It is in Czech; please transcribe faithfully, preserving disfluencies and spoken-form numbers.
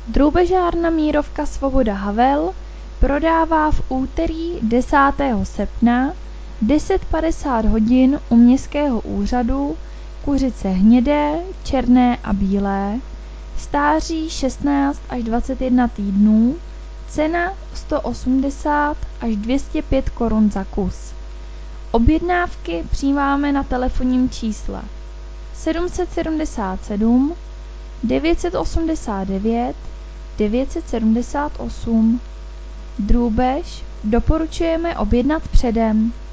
Drůbežárna Mírovka Svoboda Havel prodává v úterý desátého srpna deset padesát hodin u Městského úřadu kuřice hnědé, černé a bílé, stáří šestnáct až dvacet jedna týdnů, cena sto osmdesát až dvě stě pět korun za kus. Objednávky přijímáme na telefonním čísle sedm set sedmdesát sedm devět set osmdesát devět devět set sedmdesát osm. Drůbež doporučujeme objednat předem.